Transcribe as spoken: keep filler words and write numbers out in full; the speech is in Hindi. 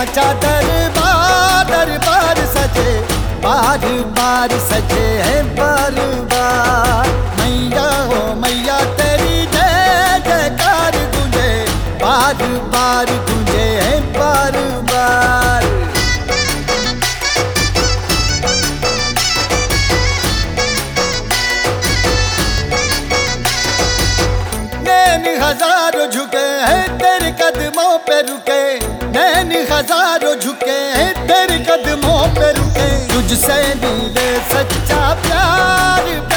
चादर बार दरबार सजे, बार बार सजे है बार बार। मैया हो मैया तेरी जय जयकार गूंजे, बार बार गूंजे है बार बार। नैन हजारों झुके हैं तेरे कदमों पे रुके, नैन हजारों झुके हैं तेरे कदमों पे रुके। तुझसे मिले सच्चा प्यार।